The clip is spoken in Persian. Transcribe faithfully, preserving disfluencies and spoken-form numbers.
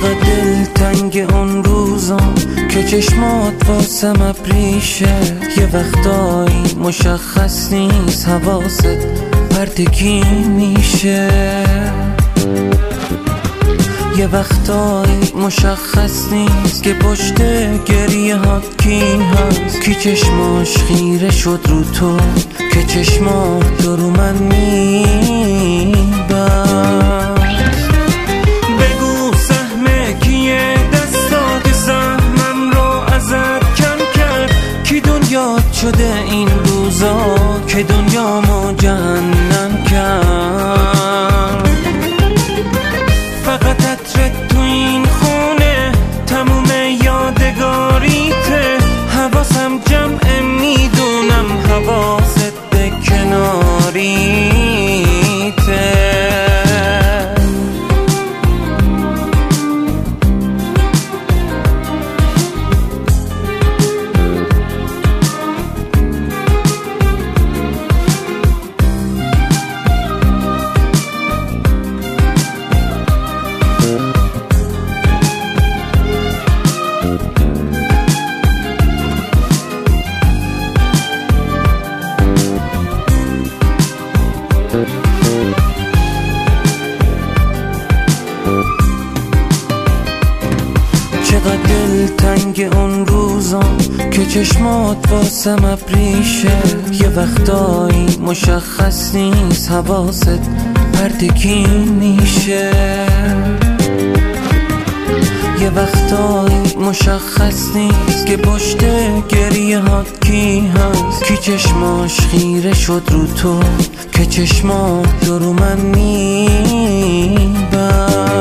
چقدر دلتنگ اون روزام که چشمات واسم ابریشه. یه وقتایی مشخص نیست حواست پرتکی میشه. یه وقتایی مشخص نیست که پشت گریه هات کی هست. کی چشماش خیره شد رو تو که چشمات تو رو من میبست. بگو سهم کیه دستات سهمم رو ازت کم کرد. کی دنیات شده این روزا که دنیامو جهنم کرد. فقط عطرت تو این خونه تموم یادگاریته. حواسم جمعه میدونم حواست به کناریته. چقدر دلتنگ اون روزام که چشمات واسم ابریشه. یه وقتایی مشخص نیست حواست پرتکی میشه. یه وقتایی مشخص نیست که پشت گریه هات کی هست. کی چشماش خیره شد رو تو که چشمات تو رو من میبست.